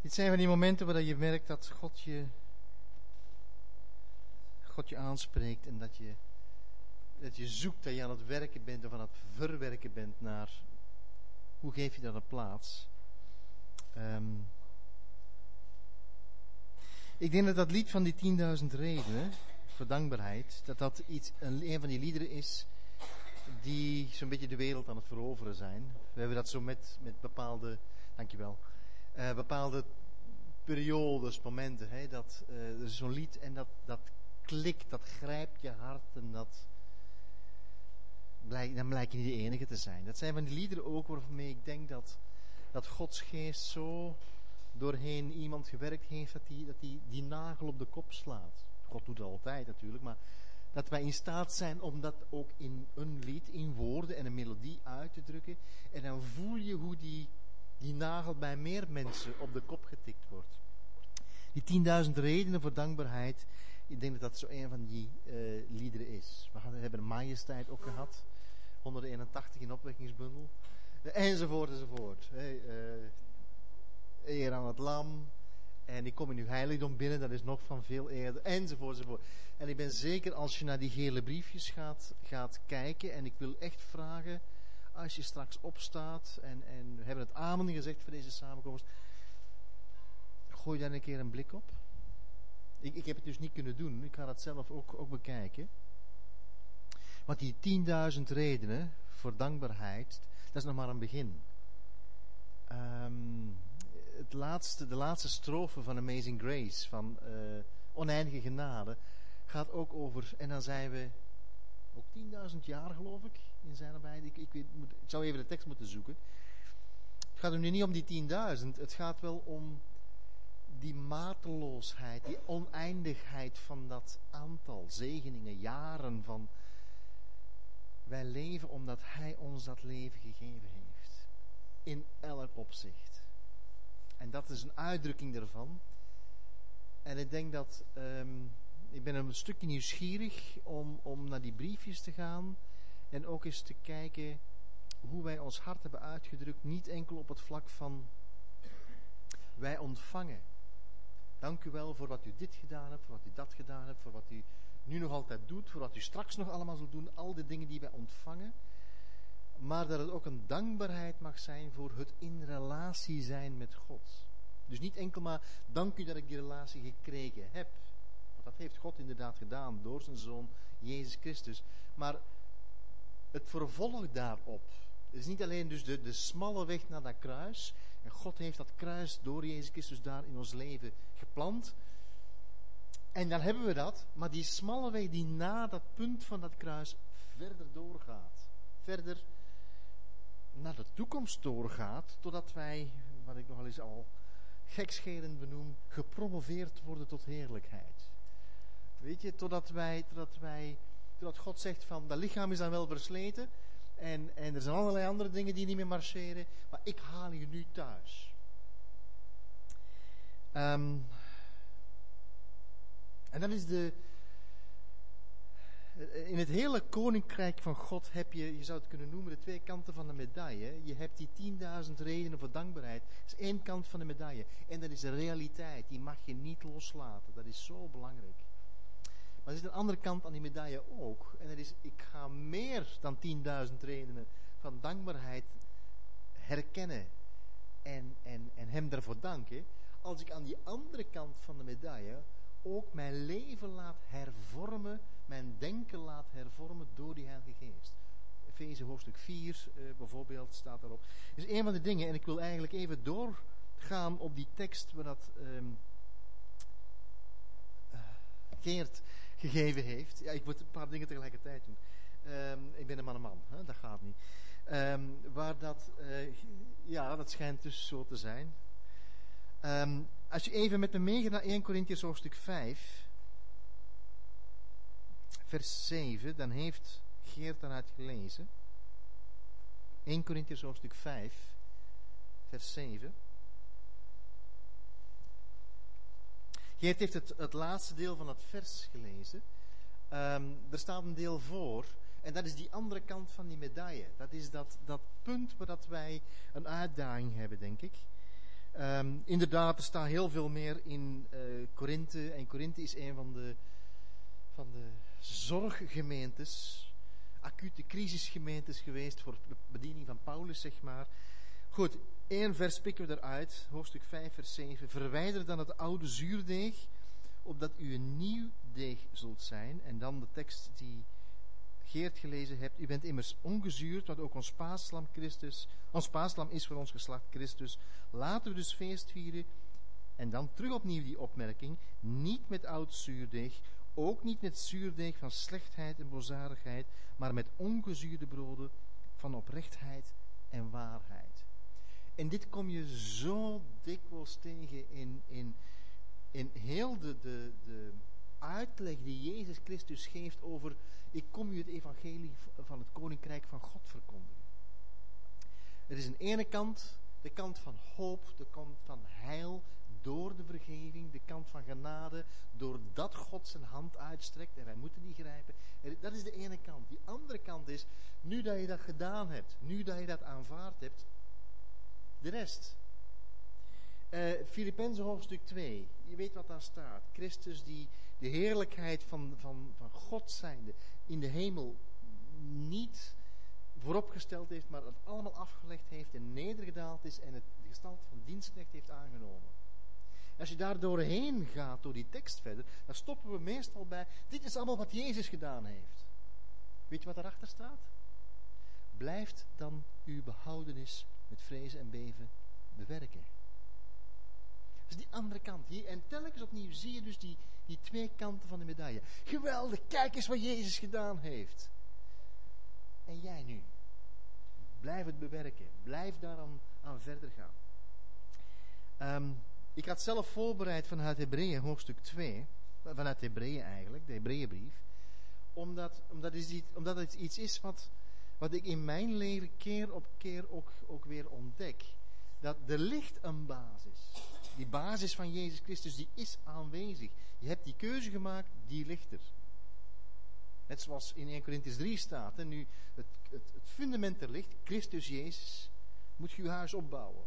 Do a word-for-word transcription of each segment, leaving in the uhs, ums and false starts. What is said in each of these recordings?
Dit zijn van die momenten waar je merkt dat God je, God je aanspreekt en dat je, dat je zoekt, dat je aan het werken bent of aan het verwerken bent naar hoe geef je dat een plaats. Um, ik denk dat dat lied van die tienduizend redenen voor dankbaarheid, dat dat iets, een, een van die liederen is die zo'n beetje de wereld aan het veroveren zijn. We hebben dat zo met, met bepaalde, dankjewel, uh, bepaalde periodes, momenten. Hè, dat, uh, er is zo'n lied en dat, dat klikt, dat grijpt je hart en dat blijk, dan blijkt je niet de enige te zijn. Dat zijn van die liederen ook waarmee ik denk dat, dat Gods geest zo doorheen iemand gewerkt heeft dat die, dat die, die nagel op de kop slaat. God doet dat altijd natuurlijk, maar dat wij in staat zijn om dat ook in een lied, in woorden en een melodie uit te drukken. En dan voel je hoe die, die nagel bij meer mensen op de kop getikt wordt. Die tienduizend redenen voor dankbaarheid, ik denk dat dat zo een van die uh, liederen is. We hadden, hebben een majesteit ook gehad, honderdeenentachtig in opwekkingsbundel, uh, enzovoort enzovoort. Hey, uh, eer aan het lam. En ik kom in uw heiligdom binnen, dat is nog van veel eerder, enzovoort, enzovoort. En ik ben zeker, als je naar die gele briefjes gaat, gaat kijken, en ik wil echt vragen, als je straks opstaat, en, en we hebben het amen gezegd voor deze samenkomst, gooi daar een keer een blik op. Ik, ik heb het dus niet kunnen doen, ik ga dat zelf ook, ook bekijken. Want die tienduizend redenen voor dankbaarheid, dat is nog maar een begin. Um, Het laatste, de laatste strofe van Amazing Grace, van uh, oneindige genade, gaat ook over, en dan zijn we ook tienduizend jaar geloof ik, in zijn nabijheid. Ik, ik, weet, moet, ik zou even de tekst moeten zoeken. Het gaat er nu niet om die tienduizend, het gaat wel om die mateloosheid, die oneindigheid van dat aantal zegeningen, jaren van, wij leven omdat Hij ons dat leven gegeven heeft. In elk opzicht. En dat is een uitdrukking daarvan. En ik denk dat, um, ik ben een stukje nieuwsgierig om, om naar die briefjes te gaan. En ook eens te kijken hoe wij ons hart hebben uitgedrukt. Niet enkel op het vlak van, wij ontvangen. Dank u wel voor wat u dit gedaan hebt, voor wat u dat gedaan hebt, voor wat u nu nog altijd doet, voor wat u straks nog allemaal zult doen. Al die dingen die wij ontvangen. Maar dat het ook een dankbaarheid mag zijn voor het in relatie zijn met God. Dus niet enkel maar, dank u dat ik die relatie gekregen heb. Want dat heeft God inderdaad gedaan door zijn Zoon Jezus Christus. Maar het vervolg daarop. Het is niet alleen dus de, de smalle weg naar dat kruis. En God heeft dat kruis door Jezus Christus daar in ons leven geplant. En dan hebben we dat. Maar die smalle weg die na dat punt van dat kruis verder doorgaat. Verder naar de toekomst doorgaat, totdat wij, wat ik nogal eens al gekscherend benoem, gepromoveerd worden tot heerlijkheid. Weet je, totdat wij, totdat wij, totdat God zegt van, dat lichaam is dan wel versleten, en, en er zijn allerlei andere dingen die niet meer marcheren, maar ik haal je nu thuis. Um, en dan is de... In het hele koninkrijk van God heb je, je zou het kunnen noemen, de twee kanten van de medaille. Je hebt die tienduizend redenen voor dankbaarheid. Dat is één kant van de medaille. En dat is de realiteit. Die mag je niet loslaten. Dat is zo belangrijk. Maar er is een andere kant aan die medaille ook. En dat is, ik ga meer dan tienduizend redenen van dankbaarheid herkennen. En, en, en hem daarvoor danken. Als ik aan die andere kant van de medaille ook mijn leven laat hervormen, mijn denken laat hervormen door die Heilige Geest. Efeze hoofdstuk vier uh, bijvoorbeeld staat daarop. Dat is een van de dingen, en ik wil eigenlijk even doorgaan op die tekst waar dat um, uh, Geert gegeven heeft. Ja, ik moet een paar dingen tegelijkertijd doen. Um, ik ben een man een man, hè? Dat gaat niet. Um, waar dat, uh, ja, dat schijnt dus zo te zijn. Um, als je even met me meegaat naar eerste Korintiërs hoofdstuk vijf, vers zeven, dan heeft Geert daaruit gelezen. eerste Korintiërs hoofdstuk vijf, vers zeven. Geert heeft het, het laatste deel van het vers gelezen. Um, er staat een deel voor, en dat is die andere kant van die medaille. Dat is dat, dat punt waar dat wij een uitdaging hebben, denk ik. Um, inderdaad, er staat heel veel meer in uh, Korinthe. En Korinthe is een van de, van de zorggemeentes, acute crisisgemeentes geweest voor de bediening van Paulus, zeg maar. Goed, één vers pikken we eruit, hoofdstuk vijf, vers zeven. Verwijder dan het oude zuurdeeg, opdat u een nieuw deeg zult zijn. En dan de tekst die Geert gelezen hebt. U bent immers ongezuurd, want ook ons paaslam Christus, ons paaslam is voor ons geslacht Christus. Laten we dus feest vieren. En dan terug opnieuw die opmerking. Niet met oud zuurdeeg, ook niet met zuurdeeg van slechtheid en bozadigheid, maar met ongezuurde broden van oprechtheid en waarheid. En dit kom je zo dikwijls tegen in, in, in heel de, de, de uitleg die Jezus Christus geeft over: ik kom u het evangelie van het koninkrijk van God verkondigen. Er is een ene kant, de kant van hoop, de kant van heil door de vergeving, de kant van genade, doordat God zijn hand uitstrekt en wij moeten die grijpen. Dat is de ene kant. Die andere kant is, nu dat je dat gedaan hebt, nu dat je dat aanvaard hebt, de rest. Uh, Filippenzen hoofdstuk twee, je weet wat daar staat. Christus die de heerlijkheid van, van, van God zijnde in de hemel niet vooropgesteld heeft, maar het allemaal afgelegd heeft en nedergedaald is en het de gestalte van dienstknecht heeft aangenomen. Als je daar doorheen gaat, door die tekst verder, dan stoppen we meestal bij, dit is allemaal wat Jezus gedaan heeft. Weet je wat daarachter staat? Blijft dan uw behoudenis met vrezen en beven bewerken. Dat is die andere kant hier. En telkens opnieuw zie je dus die, die twee kanten van de medaille. Geweldig, kijk eens wat Jezus gedaan heeft. En jij nu? Blijf het bewerken. Blijf daaraan aan verder gaan. Um, ik had zelf voorbereid vanuit Hebreeën hoofdstuk twee. Vanuit Hebreeën eigenlijk, de Hebreeënbrief. Omdat, omdat, het iets, omdat het iets is wat, wat ik in mijn leven keer op keer ook, ook weer ontdek. Dat er ligt een basis. Die basis van Jezus Christus, die is aanwezig. Je hebt die keuze gemaakt, die ligt er. Net zoals in eerste Korintiërs drie staat. En nu het, het, het fundament er ligt, Christus Jezus, moet je je huis opbouwen.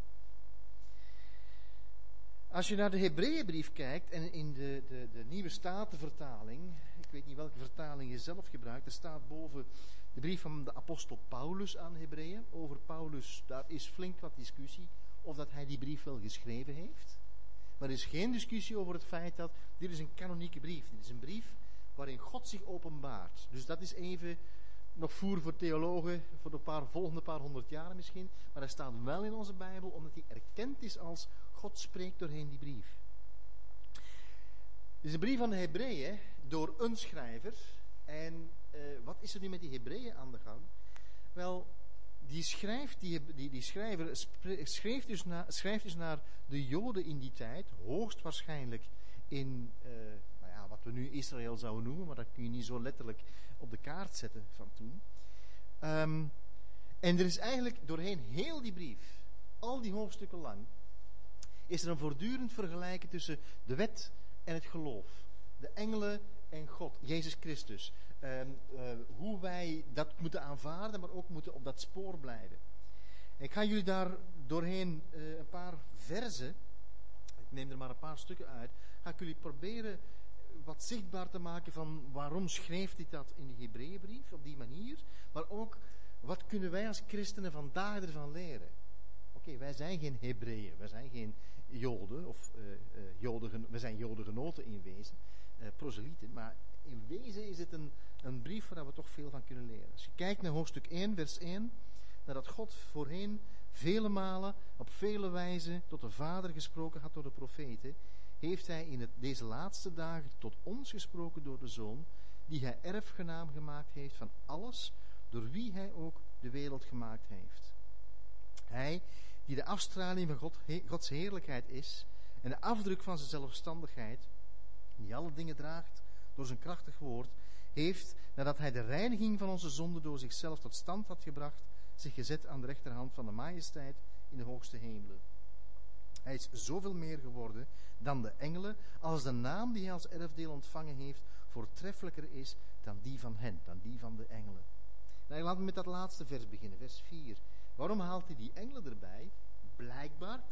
Als je naar de Hebreeënbrief kijkt en in de, de, de nieuwe Statenvertaling, ik weet niet welke vertaling je zelf gebruikt, er staat boven de brief van de apostel Paulus aan Hebreeën. Over Paulus, daar is flink wat discussie of dat hij die brief wel geschreven heeft. Maar er is geen discussie over het feit dat dit is een kanonieke brief. Dit is een brief waarin God zich openbaart. Dus dat is even nog voer voor theologen voor de paar, volgende paar honderd jaren misschien. Maar hij staat wel in onze Bijbel omdat hij erkend is als God spreekt doorheen die brief. Het is een brief van de Hebreeën door een schrijver. En uh, wat is er nu met die Hebreeën aan de gang? Wel, die, schrijft, die, die, die schrijver schreef dus, na, schrijft dus naar de Joden in die tijd, hoogstwaarschijnlijk in uh, nou ja, wat we nu Israël zouden noemen, maar dat kun je niet zo letterlijk op de kaart zetten van toen. Um, en er is eigenlijk doorheen heel die brief, al die hoofdstukken lang, is er een voortdurend vergelijken tussen de wet en het geloof. De engelen en God, Jezus Christus. Um, uh, hoe wij dat moeten aanvaarden, maar ook moeten op dat spoor blijven. Ik ga jullie daar doorheen uh, een paar verzen, ik neem er maar een paar stukken uit, ga ik jullie proberen wat zichtbaar te maken van waarom schreef dit dat in de Hebreeënbrief op die manier, maar ook wat kunnen wij als christenen vandaag ervan leren. Oké, okay, wij zijn geen Hebreeën, wij zijn geen Joden, of uh, uh, Joden, we zijn Jodengenoten in wezen, uh, proselieten, maar in wezen is het een, een brief waar we toch veel van kunnen leren. Als je kijkt naar hoofdstuk één, vers één, nadat God voorheen vele malen, op vele wijzen tot de Vader gesproken had door de profeten, heeft hij in het, deze laatste dagen tot ons gesproken door de Zoon, die hij erfgenaam gemaakt heeft van alles, door wie hij ook de wereld gemaakt heeft. Hij, die de afstraling van God, he, Gods heerlijkheid is, en de afdruk van zijn zelfstandigheid, die alle dingen draagt door zijn krachtig woord, heeft, nadat hij de reiniging van onze zonde door zichzelf tot stand had gebracht, zich gezet aan de rechterhand van de majesteit in de hoogste hemelen. Hij is zoveel meer geworden dan de engelen, als de naam die hij als erfdeel ontvangen heeft voortreffelijker is dan die van hen, dan die van de engelen. Nou, laten we met dat laatste vers beginnen, vers vier. Waarom haalt hij die engelen erbij? Blijkbaar,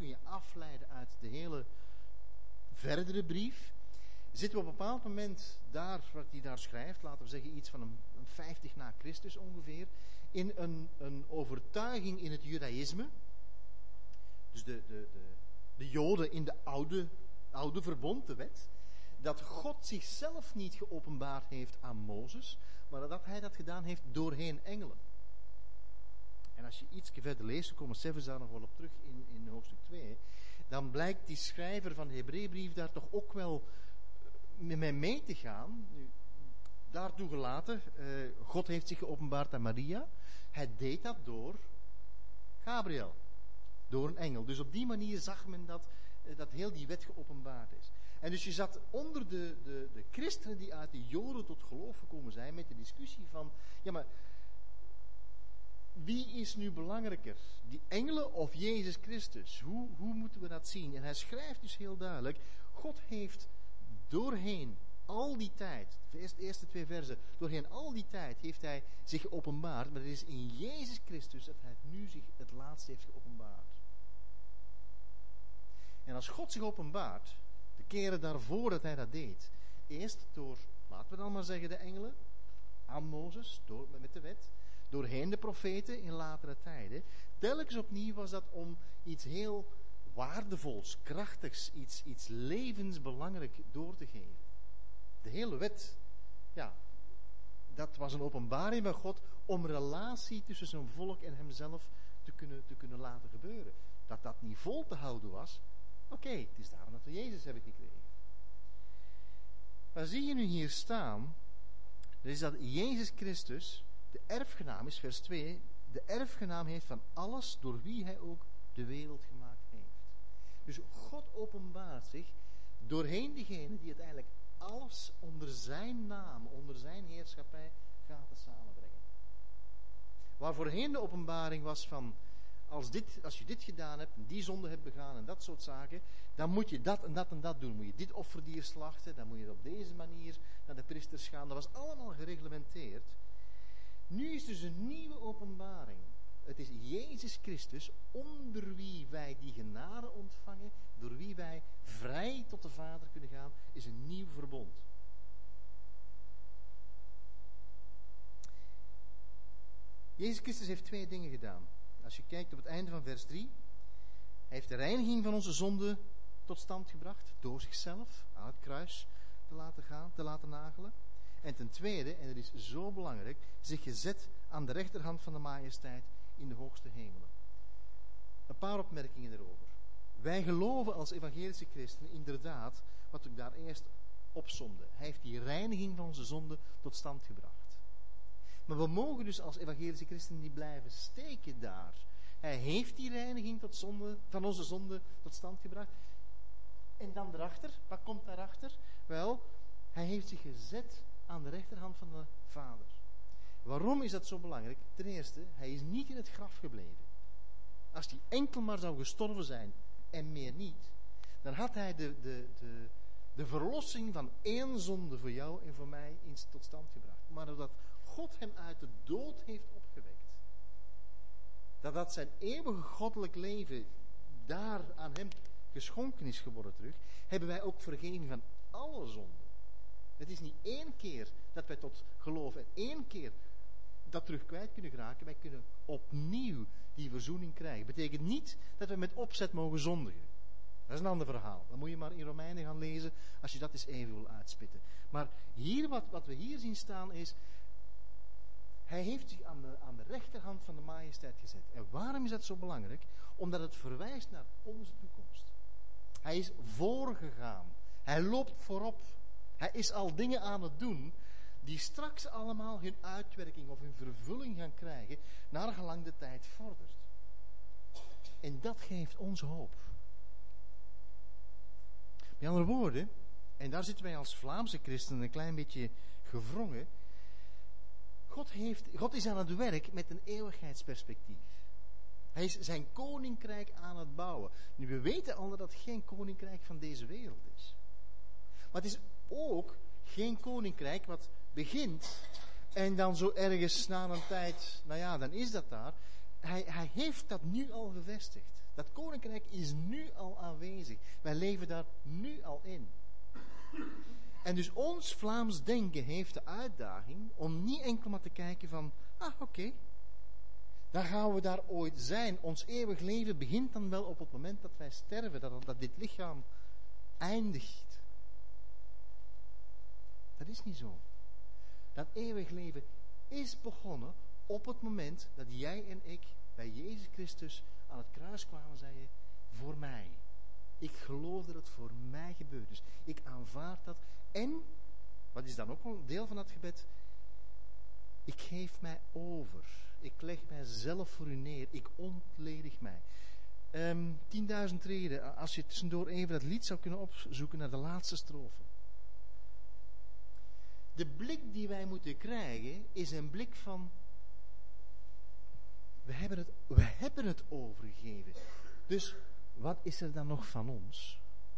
kun je afleiden uit de hele verdere brief. Zitten we op een bepaald moment daar, wat hij daar schrijft, laten we zeggen iets van een, een vijftig na Christus ongeveer, in een, een overtuiging in het judaïsme. Dus de, de, de, de Joden in de oude, oude verbond, de wet, dat God zichzelf niet geopenbaard heeft aan Mozes, maar dat hij dat gedaan heeft doorheen engelen. En als je iets verder leest, we komen zelfs daar nog wel op terug in, in hoofdstuk twee, dan blijkt die schrijver van de Hebreeënbrief daar toch ook wel met mij mee te gaan. Nu, daartoe gelaten, uh, God heeft zich geopenbaard aan Maria. Hij deed dat door Gabriel, door een engel. Dus op die manier zag men dat, uh, dat heel die wet geopenbaard is. En dus je zat onder de, de, de christenen die uit de Joden tot geloof gekomen zijn met de discussie van, ja maar, wie is nu belangrijker? Die engelen of Jezus Christus? Hoe, hoe moeten we dat zien? En hij schrijft dus heel duidelijk, God heeft doorheen al die tijd, de eerste twee versen, doorheen al die tijd heeft hij zich geopenbaard, maar het is in Jezus Christus dat hij nu zich het laatst heeft geopenbaard. En als God zich openbaart, de keren daarvoor dat hij dat deed, eerst door, laten we dan maar zeggen, de engelen, aan Mozes, door, met de wet, doorheen de profeten in latere tijden, telkens opnieuw was dat om iets heel waardevols, krachtigs, iets, iets levensbelangrijk door te geven. De hele wet, ja, dat was een openbaring van God om relatie tussen zijn volk en hemzelf te kunnen, te kunnen laten gebeuren. Dat dat niet vol te houden was, oké, okay, het is daarom dat we Jezus hebben gekregen. Maar zie je nu hier staan, dat is dat Jezus Christus de erfgenaam is, vers twee, de erfgenaam heeft van alles door wie hij ook de wereld gemaakt heeft. Dus God openbaart zich doorheen degene die uiteindelijk alles onder zijn naam, onder zijn heerschappij gaat te samenbrengen. Waar voorheen de openbaring was van, als, dit, als je dit gedaan hebt, en die zonde hebt begaan en dat soort zaken, dan moet je dat en dat en dat doen. Moet je dit offerdier slachten, dan moet je op deze manier naar de priesters gaan. Dat was allemaal gereglementeerd. Nu is dus een nieuwe openbaring. Het is Jezus Christus, onder wie wij die genade ontvangen, door wie wij vrij tot de Vader kunnen gaan, is een nieuw verbond. Jezus Christus heeft twee dingen gedaan. Als je kijkt op het einde van vers drie, hij heeft de reiniging van onze zonde tot stand gebracht, door zichzelf aan het kruis te laten gaan, te laten nagelen. En ten tweede, en dat is zo belangrijk, zich gezet aan de rechterhand van de majesteit in de hoogste hemelen. Een paar opmerkingen erover. Wij geloven als evangelische christenen inderdaad wat ik daar eerst opsomde. Hij heeft die reiniging van onze zonde tot stand gebracht. Maar we mogen dus als evangelische christenen niet blijven steken daar. Hij heeft die reiniging tot zonde, van onze zonde tot stand gebracht. En dan erachter, wat komt daarachter? Wel, hij heeft zich gezet aan de rechterhand van de Vader. Waarom is dat zo belangrijk? Ten eerste, hij is niet in het graf gebleven. Als hij enkel maar zou gestorven zijn en meer niet, dan had hij de, de, de, de verlossing van één zonde voor jou en voor mij in, tot stand gebracht. Maar doordat God hem uit de dood heeft opgewekt, dat dat zijn eeuwige goddelijk leven daar aan hem geschonken is geworden terug, hebben wij ook vergeving van alle zonden. Het is niet één keer dat wij tot geloof en één keer dat terug kwijt kunnen geraken. Wij kunnen opnieuw die verzoening krijgen. Dat betekent niet dat we met opzet mogen zondigen. Dat is een ander verhaal. Dan moet je maar in Romeinen gaan lezen als je dat eens even wil uitspitten. Maar hier, wat, wat we hier zien staan is, hij heeft zich aan de, aan de rechterhand van de majesteit gezet. En waarom is dat zo belangrijk? Omdat het verwijst naar onze toekomst. Hij is voorgegaan. Hij loopt voorop. Hij is al dingen aan het doen die straks allemaal hun uitwerking of hun vervulling gaan krijgen naar gelang de tijd vordert. En dat geeft ons hoop. Met andere woorden, en daar zitten wij als Vlaamse christenen een klein beetje gewrongen, God, heeft, God is aan het werk met een eeuwigheidsperspectief. Hij is zijn koninkrijk aan het bouwen. Nu, we weten al dat het geen koninkrijk van deze wereld is. Maar het is ook geen koninkrijk wat begint en dan zo ergens na een tijd, nou ja, dan is dat daar. Hij, hij heeft dat nu al gevestigd. Dat koninkrijk is nu al aanwezig. Wij leven daar nu al in. En dus ons Vlaams denken heeft de uitdaging om niet enkel maar te kijken van, ah oké, okay, dan gaan we daar ooit zijn. Ons eeuwig leven begint dan wel op het moment dat wij sterven, dat, dat dit lichaam eindigt. Dat is niet zo. Dat eeuwig leven is begonnen op het moment dat jij en ik bij Jezus Christus aan het kruis kwamen, zei je, voor mij. Ik geloof dat het voor mij gebeurd is. Ik aanvaard dat. En, wat is dan ook een deel van dat gebed? Ik geef mij over. Ik leg mijzelf voor u neer. Ik ontledig mij. Um, tienduizend reden. Als je tussendoor even dat lied zou kunnen opzoeken naar de laatste strofe. De blik die wij moeten krijgen is een blik van, we hebben het, we hebben het overgegeven. Dus wat is er dan nog van ons?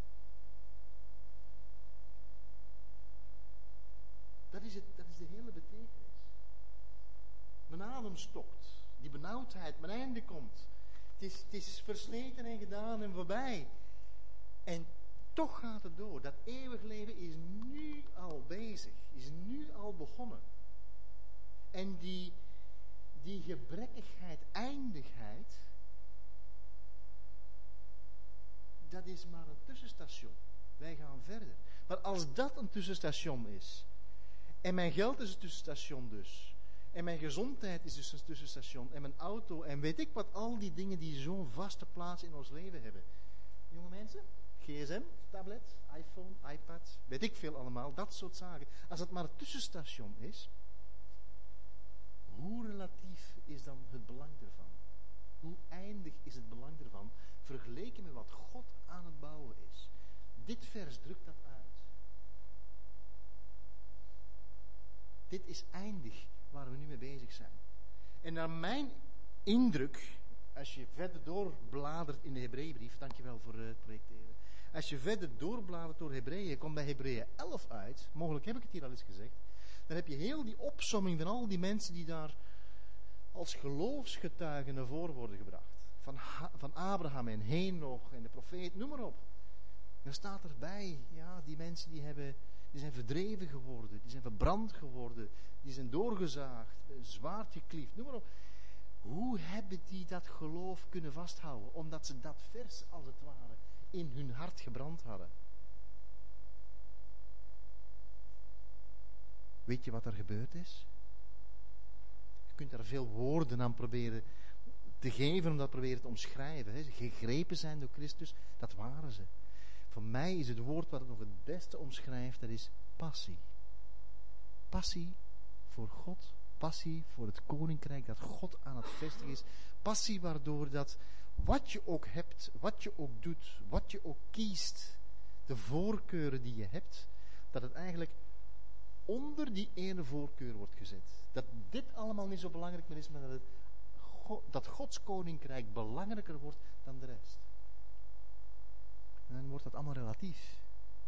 Dat is, het, dat is de hele betekenis. Mijn adem stokt. Die benauwdheid, mijn einde komt. Het is, het is versleten en gedaan en voorbij. En toch gaat het door. Dat eeuwig leven is nu al bezig. Is nu al begonnen. En die, die gebrekkigheid, eindigheid, dat is maar een tussenstation. Wij gaan verder. Maar als dat een tussenstation is, en mijn geld is een tussenstation dus, en mijn gezondheid is dus een tussenstation, en mijn auto, en weet ik wat, al die dingen die zo'n vaste plaats in ons leven hebben. Jonge mensen, gsm, tablet, iPhone, iPad, weet ik veel allemaal, dat soort zaken. Als het maar een tussenstation is, hoe relatief is dan het belang ervan? Hoe eindig is het belang ervan, vergeleken met wat God aan het bouwen is? Dit vers drukt dat uit. Dit is eindig waar we nu mee bezig zijn. En naar mijn indruk, als je verder doorbladert in de Hebreeënbrief, dankjewel voor het projecteren. Als je verder doorbladert door Hebreeën, komt bij Hebreeën elf uit, mogelijk heb ik het hier al eens gezegd, dan heb je heel die opsomming van al die mensen die daar als geloofsgetuigen naar voren worden gebracht. Van, ha- van Abraham en Henoch en de profeet, noem maar op. Dan staat erbij, ja, die mensen die hebben, die zijn verdreven geworden, die zijn verbrand geworden, die zijn doorgezaagd, zwaard gekliefd, noem maar op. Hoe hebben die dat geloof kunnen vasthouden? Omdat ze dat vers, als het ware, in hun hart gebrand hadden. Weet je wat er gebeurd is? Je kunt daar veel woorden aan proberen te geven, om dat proberen te omschrijven. Hè. Gegrepen zijn door Christus, dat waren ze. Voor mij is het woord wat het nog het beste omschrijft, dat is passie. Passie voor God, passie voor het koninkrijk dat God aan het vestigen is. Passie waardoor dat wat je ook hebt, wat je ook doet, wat je ook kiest, de voorkeuren die je hebt, dat het eigenlijk onder die ene voorkeur wordt gezet. Dat dit allemaal niet zo belangrijk meer is, maar dat, het, dat Gods koninkrijk belangrijker wordt dan de rest. En dan wordt dat allemaal relatief.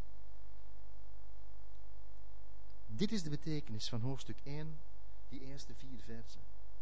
Dit is de betekenis van hoofdstuk één, die eerste vier versen.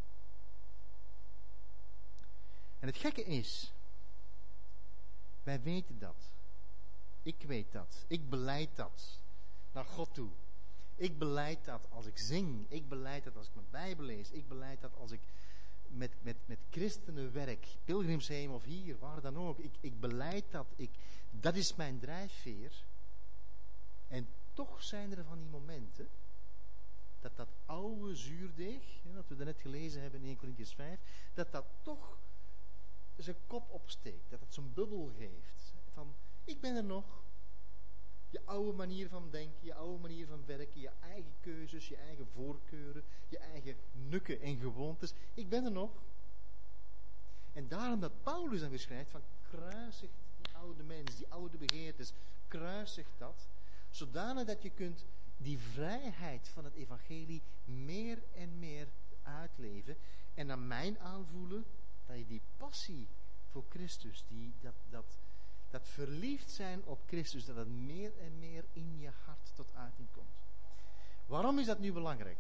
En het gekke is, wij weten dat. Ik weet dat. Ik belijd dat naar God toe. Ik belijd dat als ik zing. Ik belijd dat als ik mijn Bijbel lees. Ik belijd dat als ik met, met, met christenen werk. Pilgrimsheem of hier, waar dan ook. Ik, ik belijd dat. Ik, dat is mijn drijfveer. En toch zijn er van die momenten dat dat oude zuurdeeg, hè, dat we daarnet gelezen hebben in eerste Korintiërs vijf, dat dat toch zijn kop opsteekt. Dat het zo'n bubbel geeft. Van, ik ben er nog. Je oude manier van denken, je oude manier van werken, je eigen keuzes, je eigen voorkeuren, je eigen nukken en gewoontes. Ik ben er nog. En daarom dat Paulus dan weer schrijft van kruisig die oude mens, die oude begeertes, kruisig dat, zodanig dat je kunt die vrijheid van het evangelie meer en meer uitleven. En naar mijn aanvoelen, dat je die passie voor Christus, die, dat, dat, dat verliefd zijn op Christus, dat het meer en meer in je hart tot uiting komt. Waarom is dat nu belangrijk?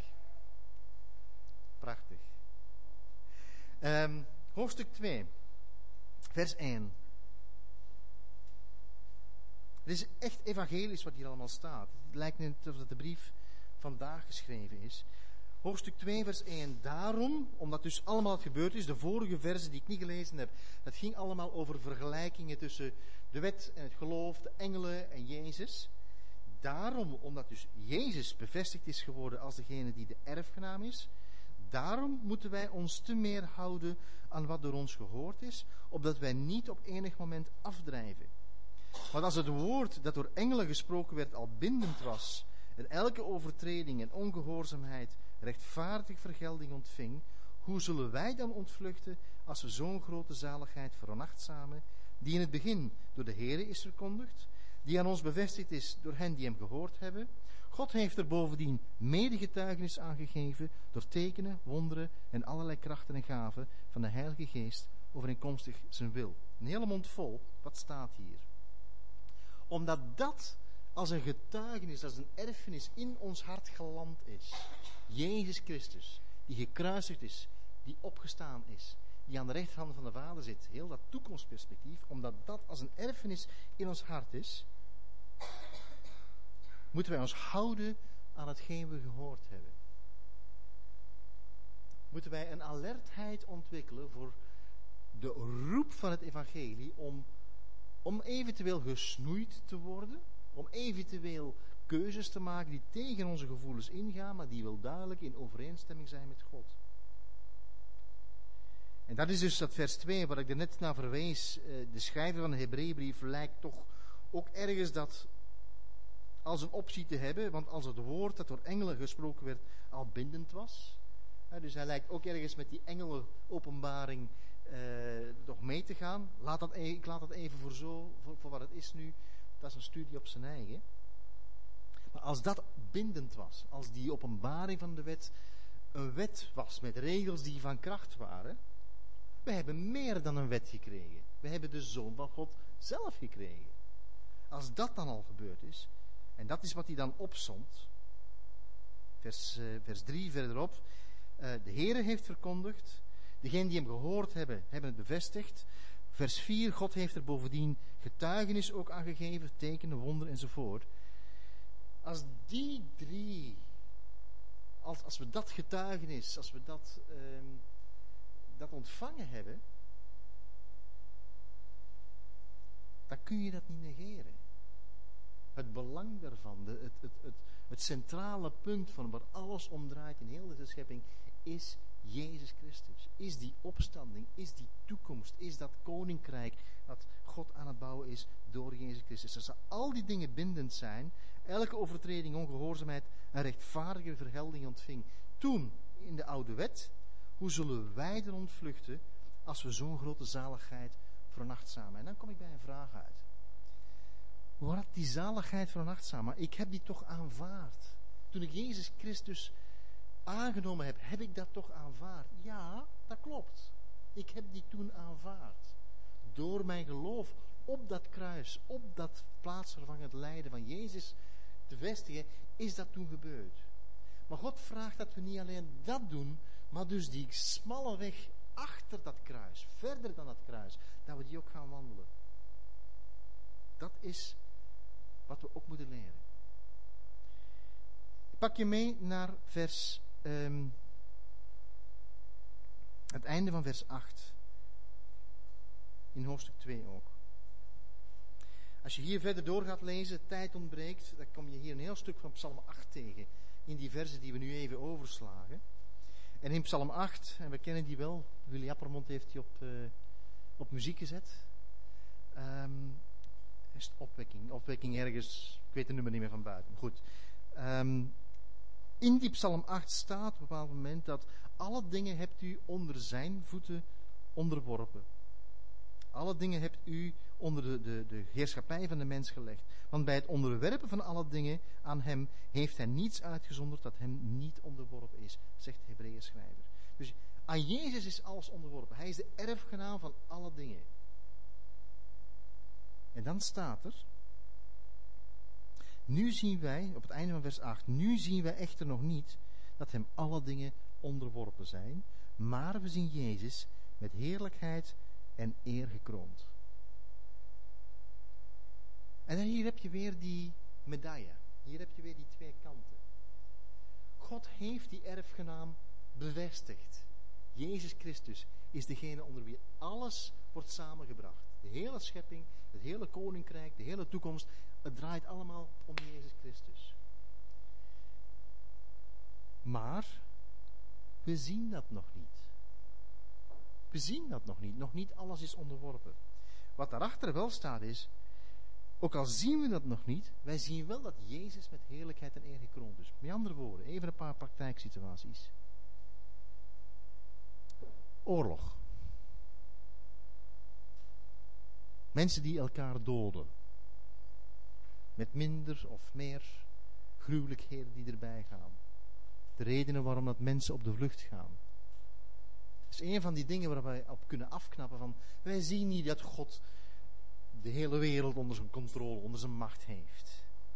Prachtig. Um, hoofdstuk twee. Vers één. Het is echt evangelisch wat hier allemaal staat. Het lijkt net alsof de brief vandaag geschreven is. Hoofdstuk twee, vers één. Daarom, omdat dus allemaal het gebeurd is, de vorige versen die ik niet gelezen heb, dat ging allemaal over vergelijkingen tussen de wet en het geloof, de engelen en Jezus. Daarom, omdat dus Jezus bevestigd is geworden als degene die de erfgenaam is, daarom moeten wij ons te meer houden aan wat door ons gehoord is, opdat wij niet op enig moment afdrijven. Want als het woord dat door engelen gesproken werd al bindend was, en elke overtreding en ongehoorzaamheid rechtvaardig vergelding ontving, hoe zullen wij dan ontvluchten als we zo'n grote zaligheid veronachtzamen, die in het begin door de Heere is verkondigd, die aan ons bevestigd is door hen die hem gehoord hebben? God heeft er bovendien medegetuigenis aan gegeven door tekenen, wonderen en allerlei krachten en gaven van de Heilige Geest overeenkomstig zijn wil. Een hele mond vol, wat staat hier? Omdat dat als een getuigenis, als een erfenis in ons hart geland is. Jezus Christus, die gekruisigd is, die opgestaan is, die aan de rechterhand van de Vader zit. Heel dat toekomstperspectief, omdat dat als een erfenis in ons hart is, moeten wij ons houden aan hetgeen we gehoord hebben. Moeten wij een alertheid ontwikkelen voor de roep van het evangelie om, om eventueel gesnoeid te worden, om eventueel keuzes te maken die tegen onze gevoelens ingaan, maar die wel duidelijk in overeenstemming zijn met God. En dat is dus dat vers twee, waar ik er net naar verwees. De schrijver van de Hebreeënbrief lijkt toch ook ergens dat als een optie te hebben, want als het woord dat door engelen gesproken werd al bindend was, dus hij lijkt ook ergens met die engelenopenbaring uh, nog mee te gaan. Laat dat, ik laat dat even voor, zo, voor, voor wat het is nu. Dat is een studie op zijn eigen. Maar als dat bindend was, als die openbaring van de wet een wet was met regels die van kracht waren, we hebben meer dan een wet gekregen. We hebben de Zoon van God zelf gekregen. Als dat dan al gebeurd is, en dat is wat hij dan opsomt, vers, uh, vers drie verderop, uh, de Heere heeft verkondigd, degenen die hem gehoord hebben, hebben het bevestigd. Vers vier, God heeft er bovendien getuigenis ook aan gegeven, tekenen, wonderen enzovoort. Als die drie, als, als we dat getuigenis, als we dat, uh, dat ontvangen hebben, dan kun je dat niet negeren. Het belang daarvan, de, het, het, het, het centrale punt van waar alles om draait in heel deze schepping, is Jezus Christus. Is die opstanding, is die toekomst, is dat koninkrijk dat God aan het bouwen is door Jezus Christus. Als al die dingen bindend zijn, elke overtreding, ongehoorzaamheid, een rechtvaardige vergelding ontving toen in de oude wet, hoe zullen wij dan ontvluchten als we zo'n grote zaligheid veronachtzamen? En dan kom ik bij een vraag uit. Waar had die zaligheid veronachtzamen? Maar ik heb die toch aanvaard. Toen ik Jezus Christus aangenomen heb, heb ik dat toch aanvaard? Ja, dat klopt. Ik heb die toen aanvaard. Door mijn geloof op dat kruis, op dat plaatsvervangend lijden van Jezus te vestigen, is dat toen gebeurd. Maar God vraagt dat we niet alleen dat doen, maar dus die smalle weg achter dat kruis, verder dan dat kruis, dat we die ook gaan wandelen. Dat is wat we ook moeten leren. Ik pak je mee naar vers, um, het einde van vers acht. In hoofdstuk twee ook. Als je hier verder door gaat lezen, tijd ontbreekt, dan kom je hier een heel stuk van Psalm acht tegen. In die versen die we nu even overslagen. En in Psalm acht, en we kennen die wel, Willy Appermond heeft die op, uh, op muziek gezet. Um, is het opwekking, opwekking ergens, ik weet het nummer niet meer van buiten. Goed. Um, in die Psalm acht staat op een bepaald moment dat alle dingen hebt u onder zijn voeten onderworpen. Alle dingen hebt u onder de, de, de heerschappij van de mens gelegd. Want bij het onderwerpen van alle dingen aan hem heeft hij niets uitgezonderd dat hem niet onderworpen is, zegt de Hebreeën schrijver. Dus aan Jezus is alles onderworpen. Hij is de erfgenaam van alle dingen. En dan staat er, nu zien wij, op het einde van vers acht, nu zien wij echter nog niet dat hem alle dingen onderworpen zijn, maar we zien Jezus met heerlijkheid en eer gekroond. En dan hier heb je weer die medaille. Hier heb je weer die twee kanten. God heeft die erfgenaam bevestigd. Jezus Christus is degene onder wie alles wordt samengebracht. De hele schepping, het hele koninkrijk, de hele toekomst. Het draait allemaal om Jezus Christus. Maar we zien dat nog niet. We zien dat nog niet. Nog niet alles is onderworpen. Wat daarachter wel staat is, ook al zien we dat nog niet, wij zien wel dat Jezus met heerlijkheid en eer gekroond is. Met andere woorden, even een paar praktijksituaties. Oorlog. Mensen die elkaar doden. Met minder of meer gruwelijkheden die erbij gaan. De redenen waarom dat mensen op de vlucht gaan. Dat is een van die dingen waar wij op kunnen afknappen van, wij zien niet dat God de hele wereld onder zijn controle, onder zijn macht heeft.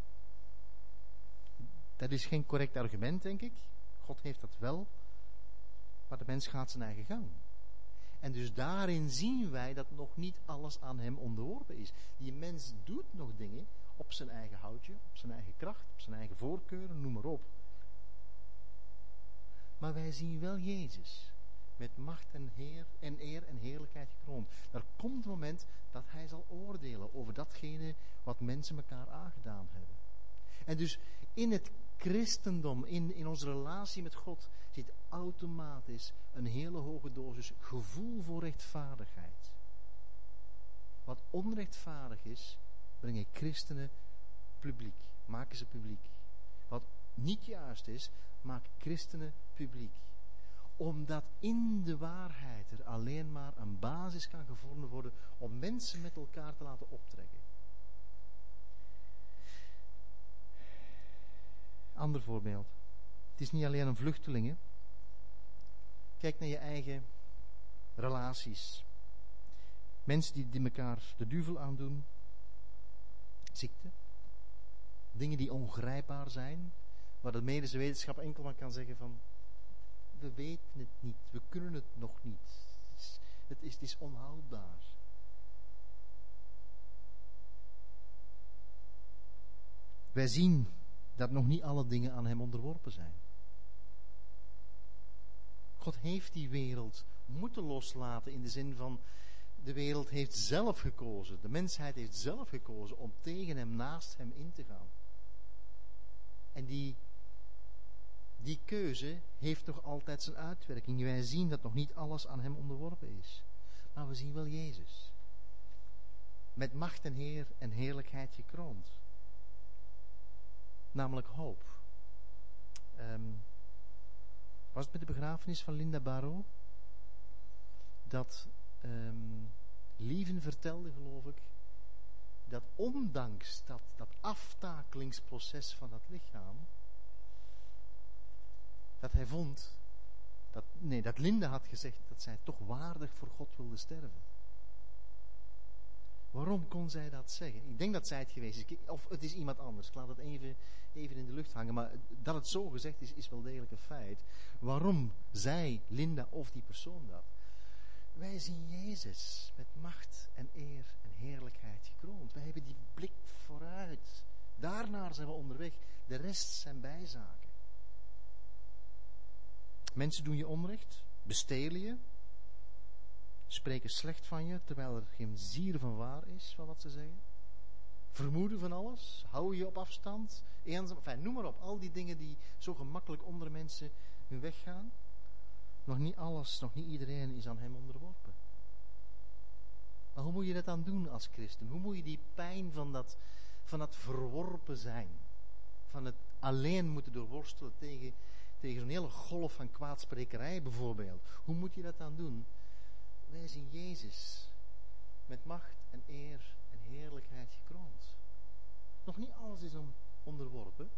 Dat is geen correct argument, denk ik. God heeft dat wel, maar de mens gaat zijn eigen gang. En dus daarin zien wij dat nog niet alles aan hem onderworpen is. Die mens doet nog dingen op zijn eigen houtje, op zijn eigen kracht, op zijn eigen voorkeuren, noem maar op. Maar wij zien wel Jezus met macht en, heer, en eer en heerlijkheid gekroond. Er komt een moment dat hij zal oordelen over datgene wat mensen elkaar aangedaan hebben. En dus in het christendom, in, in onze relatie met God, zit automatisch een hele hoge dosis gevoel voor rechtvaardigheid. Wat onrechtvaardig is, brengen christenen publiek, maken ze publiek. Wat niet juist is, maken christenen publiek. Omdat in de waarheid er alleen maar een basis kan gevonden worden om mensen met elkaar te laten optrekken. Ander voorbeeld. Het is niet alleen een vluchtelingen. Kijk naar je eigen relaties. Mensen die, die elkaar de duivel aandoen. Ziekte. Dingen die ongrijpbaar zijn. Waar de medische wetenschap enkel maar kan zeggen van, we weten het niet. We kunnen het nog niet. Het is, het is, het is onhoudbaar. Wij zien dat nog niet alle dingen aan hem onderworpen zijn. God heeft die wereld moeten loslaten in de zin van, de wereld heeft zelf gekozen. De mensheid heeft zelf gekozen om tegen hem, naast hem in te gaan. En die, die keuze heeft nog altijd zijn uitwerking. Wij zien dat nog niet alles aan hem onderworpen is. Maar we zien wel Jezus. Met macht en heer en heerlijkheid gekroond. Namelijk hoop. Um, was het met de begrafenis van Linda Barrow? Dat um, Lieven vertelde, geloof ik, dat ondanks dat, dat aftakelingsproces van dat lichaam, dat hij vond, dat, nee, dat Linda had gezegd dat zij toch waardig voor God wilde sterven. Waarom kon zij dat zeggen? Ik denk dat zij het geweest is. Of het is iemand anders. Ik laat het even, even in de lucht hangen. Maar dat het zo gezegd is, is wel degelijk een feit. Waarom zij, Linda of die persoon dat? Wij zien Jezus met macht en eer en heerlijkheid gekroond. Wij hebben die blik vooruit. Daarnaar zijn we onderweg. De rest zijn bijzaken. Mensen doen je onrecht. Bestelen je. Spreken slecht van je, terwijl er geen zier van waar is van wat ze zeggen. Vermoeden van alles. Hou je op afstand. Eenzaam. Enfin, noem maar op. Al die dingen die zo gemakkelijk onder mensen hun weg gaan. Nog niet alles, nog niet iedereen is aan hem onderworpen. Maar hoe moet je dat dan doen als christen? Hoe moet je die pijn van dat, van dat verworpen zijn, van het alleen moeten doorworstelen tegen, tegen zo'n hele golf van kwaadsprekerij bijvoorbeeld. Hoe moet je dat dan doen? Wij zien Jezus met macht en eer en heerlijkheid gekroond. Nog niet alles is om onderworpen.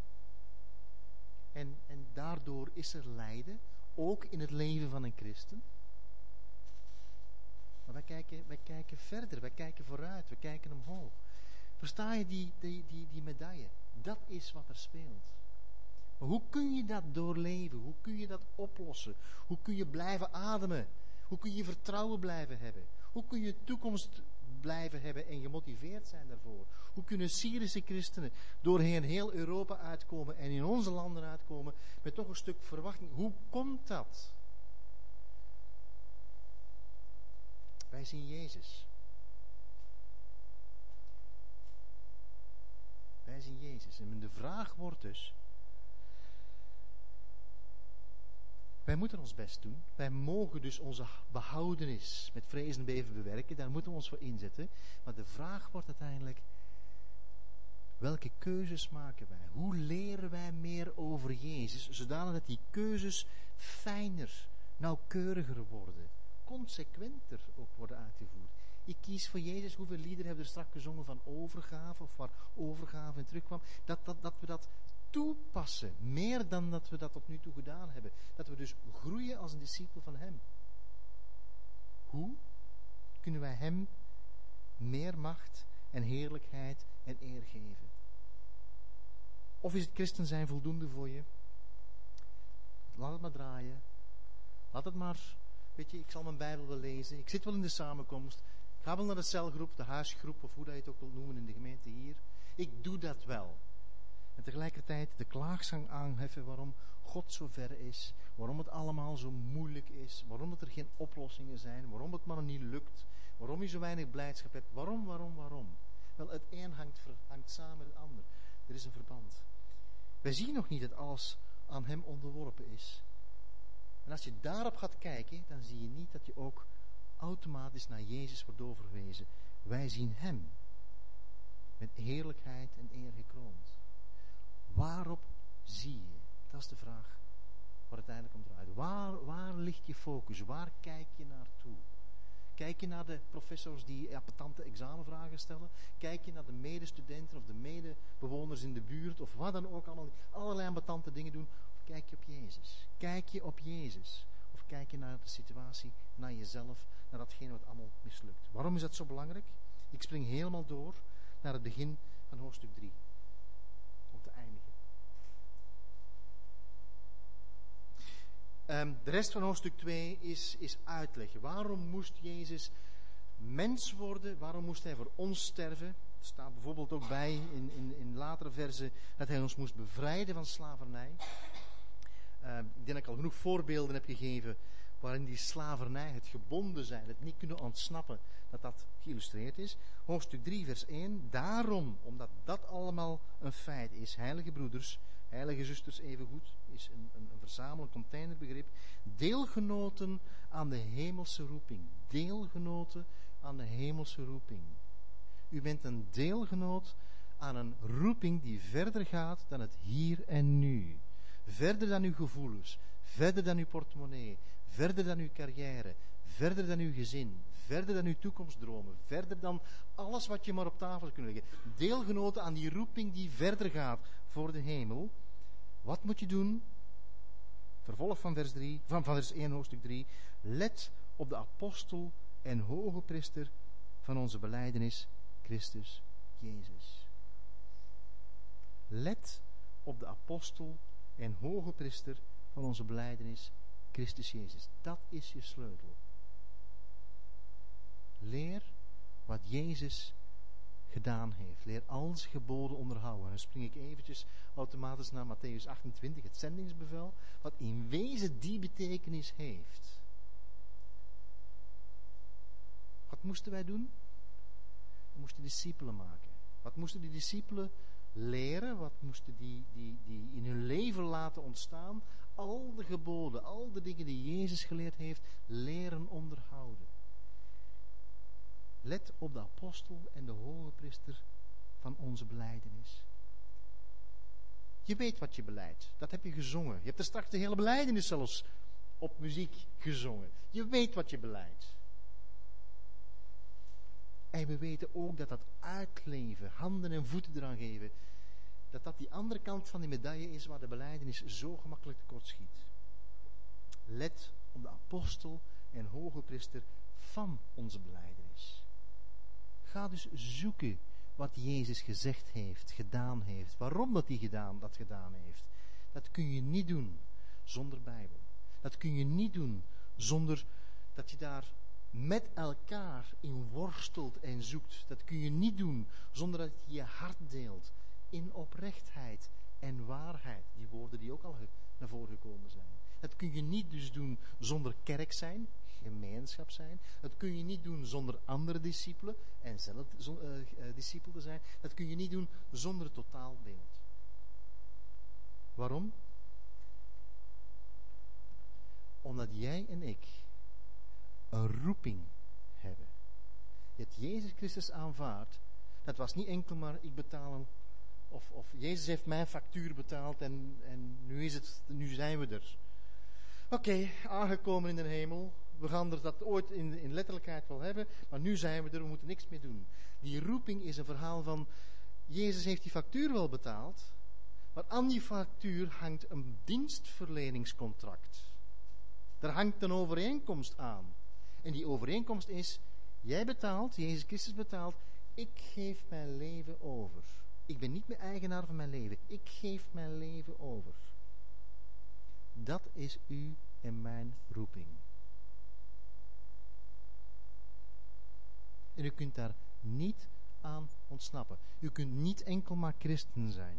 En, en daardoor is er lijden, ook in het leven van een christen. Maar wij kijken, wij kijken verder, wij kijken vooruit, wij kijken omhoog. Versta je die, die, die, die medaille? Dat is wat er speelt. Maar hoe kun je dat doorleven? Hoe kun je dat oplossen? Hoe kun je blijven ademen? Hoe kun je vertrouwen blijven hebben? Hoe kun je toekomst blijven hebben en gemotiveerd zijn daarvoor? Hoe kunnen Syrische christenen doorheen heel Europa uitkomen en in onze landen uitkomen met toch een stuk verwachting? Hoe komt dat? Wij zien Jezus. Wij zien Jezus. En de vraag wordt dus, wij moeten ons best doen. Wij mogen dus onze behoudenis met vrees en beven bewerken. Daar moeten we ons voor inzetten. Maar de vraag wordt uiteindelijk, welke keuzes maken wij? Hoe leren wij meer over Jezus, zodanig dat die keuzes fijner, nauwkeuriger worden, consequenter ook worden uitgevoerd? Ik kies voor Jezus. Hoeveel liederen hebben er straks gezongen van overgave, of waar overgave in terugkwam? Dat, dat, dat we dat toepassen, meer dan dat we dat tot nu toe gedaan hebben. Dat we dus groeien als een discipel van Hem. Hoe kunnen wij Hem meer macht en heerlijkheid en eer geven? Of is het christen zijn voldoende voor je? Laat het maar draaien. Laat het maar, weet je, ik zal mijn Bijbel wel lezen. Ik zit wel in de samenkomst. Ik ga wel naar de celgroep, de huisgroep, of hoe dat je het ook wil noemen in de gemeente hier. Ik doe dat wel. En tegelijkertijd de klaagzang aanheffen waarom God zo ver is, waarom het allemaal zo moeilijk is, waarom het er geen oplossingen zijn, waarom het maar niet lukt, waarom je zo weinig blijdschap hebt. Waarom, waarom, waarom? Wel, het een hangt, hangt samen met het ander. Er is een verband. Wij zien nog niet dat alles aan Hem onderworpen is. En als je daarop gaat kijken, dan zie je niet dat je ook automatisch naar Jezus wordt doorverwezen. Wij zien Hem met heerlijkheid en eer gekroond. Waarop zie je? Dat is de vraag waar het uiteindelijk om draait. Waar, waar ligt je focus? Waar kijk je naartoe? Kijk je naar de professors die appetante examenvragen stellen? Kijk je naar de medestudenten of de medebewoners in de buurt of wat dan ook allemaal, allerlei appetante dingen doen? Of kijk je op Jezus? Kijk je op Jezus? Of kijk je naar de situatie, naar jezelf, naar datgene wat allemaal mislukt? Waarom is dat zo belangrijk? Ik spring helemaal door naar het begin van hoofdstuk drie. Om te eindigen. Um, de rest van hoofdstuk twee is, is uitleg. Waarom moest Jezus mens worden? Waarom moest Hij voor ons sterven? Er staat bijvoorbeeld ook bij in, in, in latere verzen dat Hij ons moest bevrijden van slavernij. Uh, ik denk dat ik al genoeg voorbeelden heb gegeven waarin die slavernij, het gebonden zijn, het niet kunnen ontsnappen, dat dat geïllustreerd is. Hoofdstuk drie vers één. Daarom, omdat dat allemaal een feit is, heilige broeders, heilige zusters evengoed, is een, een, een verzamelend containerbegrip, deelgenoten aan de hemelse roeping. Deelgenoten aan de hemelse roeping. U bent een deelgenoot aan een roeping die verder gaat dan het hier en nu. Verder dan uw gevoelens, verder dan uw portemonnee, verder dan uw carrière, verder dan uw gezin, verder dan uw toekomstdromen, verder dan alles wat je maar op tafel kunt leggen. Deelgenoten aan die roeping die verder gaat voor de hemel. Wat moet je doen? Vervolg van vers, drie, van, van vers één, hoofdstuk drie. Let op de apostel en hoge priester van onze belijdenis, Christus Jezus. Let op de apostel en hoge priester van onze belijdenis, Christus Jezus. Dat is je sleutel. Leer wat Jezus gedaan heeft. Leer al zijn geboden onderhouden. En dan spring ik eventjes automatisch naar Mattheüs achtentwintig, het zendingsbevel, wat in wezen die betekenis heeft. Wat moesten wij doen? We moesten discipelen maken. Wat moesten die discipelen leren? Wat moesten die, die, die in hun leven laten ontstaan? Al de geboden, al de dingen die Jezus geleerd heeft, leren onderhouden. Let op de apostel en de hoge priester van onze belijdenis. Je weet wat je beleidt. Dat heb je gezongen. Je hebt er straks de hele belijdenis zelfs op muziek gezongen. Je weet wat je beleidt. En we weten ook dat dat uitleven, handen en voeten eraan geven, dat dat die andere kant van die medaille is waar de belijdenis zo gemakkelijk tekortschiet. Let op de apostel en hoge priester van onze belijdenis. Ga dus zoeken wat Jezus gezegd heeft, gedaan heeft. Waarom dat hij gedaan, dat gedaan heeft. Dat kun je niet doen zonder Bijbel. Dat kun je niet doen zonder dat je daar met elkaar in worstelt en zoekt. Dat kun je niet doen zonder dat je je hart deelt in oprechtheid en waarheid. Die woorden die ook al naar voren gekomen zijn. Dat kun je niet dus doen zonder kerk zijn, gemeenschap zijn. Dat kun je niet doen zonder andere discipelen en zelf uh, uh, discipel te zijn. Dat kun je niet doen zonder het totaalbeeld. Waarom? Omdat jij en ik een roeping hebben. Je hebt Jezus Christus aanvaard. Dat was niet enkel maar ik betaal hem, of, of Jezus heeft mijn factuur betaald en, en nu, is het, nu zijn we er. Oké, okay, aangekomen in de hemel. We gaan er dat ooit in, in letterlijkheid wel hebben, maar nu zijn we er, we moeten niks meer doen. Die roeping is een verhaal van, Jezus heeft die factuur wel betaald, maar aan die factuur hangt een dienstverleningscontract. Er hangt een overeenkomst aan. En die overeenkomst is, jij betaalt, Jezus Christus betaalt, ik geef mijn leven over. Ik ben niet meer eigenaar van mijn leven, ik geef mijn leven over. Dat is u en mijn roeping. En u kunt daar niet aan ontsnappen. U kunt niet enkel maar christen zijn.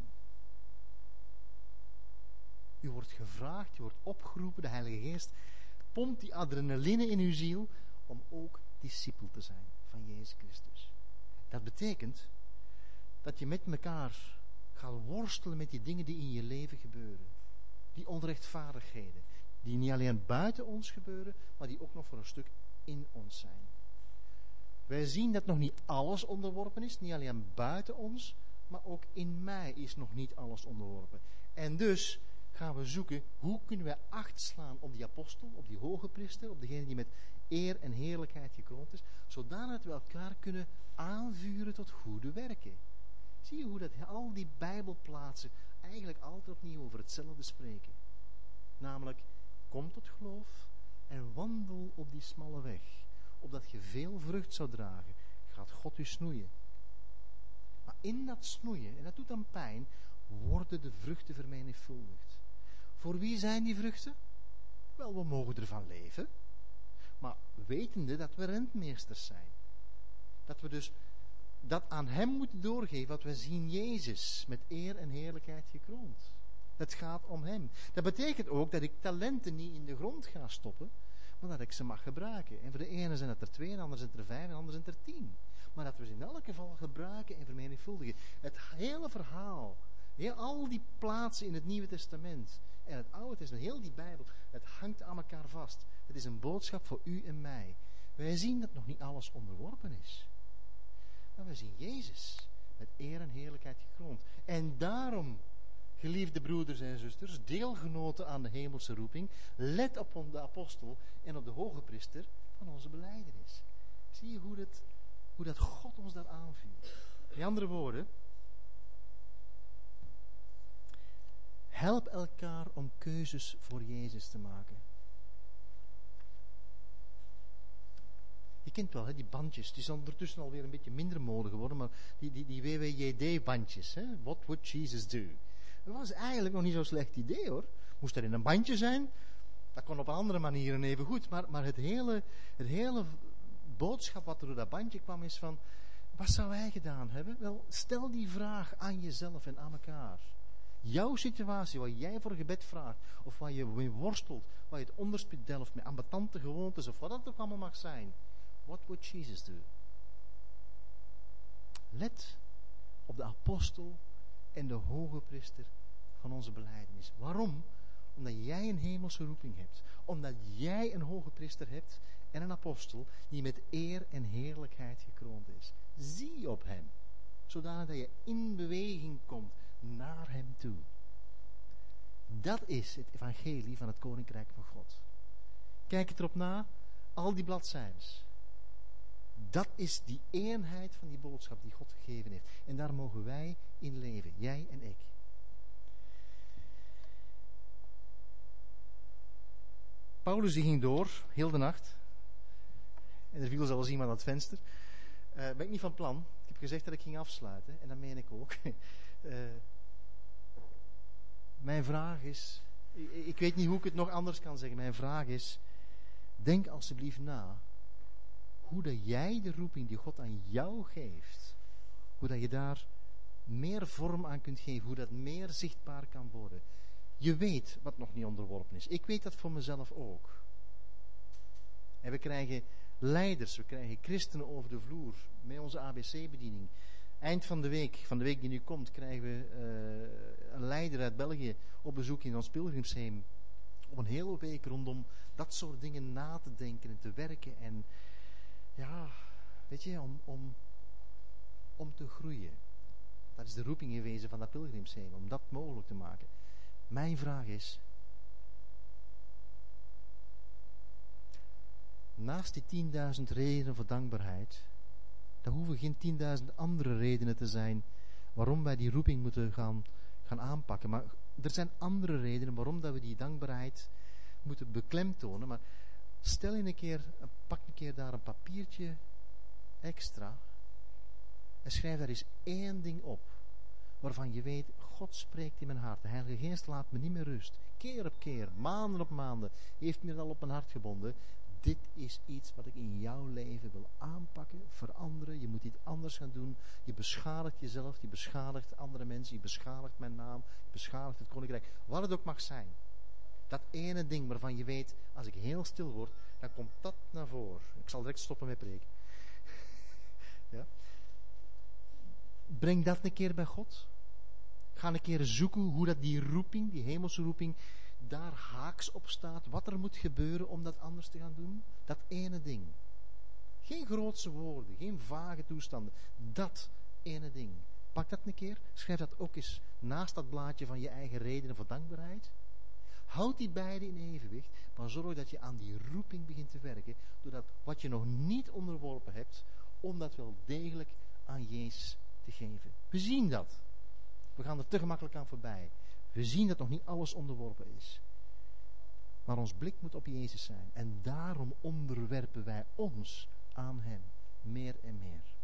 U wordt gevraagd, u wordt opgeroepen, de Heilige Geest pompt die adrenaline in uw ziel om ook discipel te zijn van Jezus Christus. Dat betekent dat je met elkaar gaat worstelen met die dingen die in je leven gebeuren. Die onrechtvaardigheden, die niet alleen buiten ons gebeuren, maar die ook nog voor een stuk in ons zijn. Wij zien dat nog niet alles onderworpen is, niet alleen buiten ons, maar ook in mij is nog niet alles onderworpen. En dus gaan we zoeken, hoe kunnen wij acht slaan op die apostel, op die hoge priester, op degene die met eer en heerlijkheid gekroond is, zodanig we elkaar kunnen aanvuren tot goede werken. Zie je hoe dat al die Bijbelplaatsen eigenlijk altijd opnieuw over hetzelfde spreken. Namelijk, kom tot geloof en wandel op die smalle weg. Opdat je veel vrucht zou dragen, gaat God u snoeien. Maar in dat snoeien, en dat doet dan pijn, worden de vruchten vermenigvuldigd. Voor wie zijn die vruchten? Wel, we mogen ervan leven. Maar wetende dat we rentmeesters zijn. Dat we dus dat aan hem moeten doorgeven, wat we zien Jezus met eer en heerlijkheid gekroond. Het gaat om hem. Dat betekent ook dat ik talenten niet in de grond ga stoppen, maar dat ik ze mag gebruiken. En voor de ene zijn het er twee, en de andere zijn het er vijf, en de andere zijn het er tien. Maar dat we ze in elk geval gebruiken en vermenigvuldigen. Het hele verhaal, heel, al die plaatsen in het Nieuwe Testament en het Oude Testament, heel die Bijbel, het hangt aan elkaar vast. Het is een boodschap voor u en mij. Wij zien dat nog niet alles onderworpen is. Maar we zien Jezus met eer en heerlijkheid gekroond. En daarom, geliefde broeders en zusters, deelgenoten aan de hemelse roeping, let op de apostel en op de hoge priester van onze belijdenis. Zie je hoe dat, hoe dat God ons daar aanvuurt. In andere woorden, help elkaar om keuzes voor Jezus te maken. Je kent wel, hè, die bandjes. Die zijn ondertussen alweer een beetje minder mode geworden, maar die, die, die W W J D-bandjes. Hè? What would Jesus do? Dat was eigenlijk nog niet zo'n slecht idee, hoor. Moest dat in een bandje zijn? Dat kon op andere manieren even goed. Maar, maar het, hele, het hele boodschap wat er door dat bandje kwam is van, wat zou hij gedaan hebben? Wel, stel die vraag aan jezelf en aan elkaar. Jouw situatie, waar jij voor gebed vraagt, of waar je mee worstelt, waar je het onderspit delft met ambetante gewoontes, of wat dat ook allemaal mag zijn. What would Jesus do? Let op de apostel en de hoge priester van onze belijdenis. Waarom? Omdat jij een hemelse roeping hebt. Omdat jij een hoge priester hebt en een apostel die met eer en heerlijkheid gekroond is. Zie op hem, zodanig dat je in beweging komt naar hem toe. Dat is het evangelie van het Koninkrijk van God. Kijk het erop na, al die bladzijdes. Dat is die eenheid van die boodschap die God gegeven heeft. En daar mogen wij in leven, jij en ik. Paulus die ging door, heel de nacht. En er viel zelfs iemand aan het venster. Uh, ben ik niet van plan. Ik heb gezegd dat ik ging afsluiten. En dat meen ik ook. uh, mijn vraag is... Ik, ik weet niet hoe ik het nog anders kan zeggen. Mijn vraag is... Denk alsjeblieft na... hoe dat jij de roeping die God aan jou geeft, hoe dat je daar meer vorm aan kunt geven, hoe dat meer zichtbaar kan worden. Je weet wat nog niet onderworpen is. Ik weet dat voor mezelf ook. En we krijgen leiders, we krijgen christenen over de vloer met onze A B C-bediening. Eind van de week, van de week die nu komt, krijgen we uh, een leider uit België op bezoek in ons pilgrimsheim. Om een hele week rondom dat soort dingen na te denken en te werken. En ja, weet je, om, om, om te groeien. Dat is de roeping in wezen van dat pilgrimsheim, om dat mogelijk te maken. Mijn vraag is, naast die tienduizend redenen voor dankbaarheid, dan hoeven geen tienduizend andere redenen te zijn waarom wij die roeping moeten gaan, gaan aanpakken. Maar er zijn andere redenen waarom dat we die dankbaarheid moeten beklemtonen. Maar stel je een keer, pak een keer daar een papiertje extra en schrijf daar eens één ding op waarvan je weet, God spreekt in mijn hart. De Heilige Geest laat me niet meer rust. Keer op keer, maanden op maanden, heeft me al op mijn hart gebonden. Dit is iets wat ik in jouw leven wil aanpakken, veranderen. Je moet iets anders gaan doen. Je beschadigt jezelf, je beschadigt andere mensen, je beschadigt mijn naam, je beschadigt het koninkrijk. Wat het ook mag zijn. Dat ene ding waarvan je weet, als ik heel stil word, dan komt dat naar voren. Ik zal direct stoppen met preken. Ja? Breng dat een keer bij God. Ga een keer zoeken hoe dat die roeping, die hemelse roeping, daar haaks op staat. Wat er moet gebeuren om dat anders te gaan doen. Dat ene ding. Geen grootse woorden, geen vage toestanden. Dat ene ding. Pak dat een keer. Schrijf dat ook eens naast dat blaadje van je eigen redenen voor dankbaarheid. Houd die beide in evenwicht. Maar zorg dat je aan die roeping begint te werken. Doordat wat je nog niet onderworpen hebt, om dat wel degelijk aan Jezus te geven. We zien dat. We gaan er te gemakkelijk aan voorbij. We zien dat nog niet alles onderworpen is. Maar ons blik moet op Jezus zijn. En daarom onderwerpen wij ons aan Hem. Meer en meer.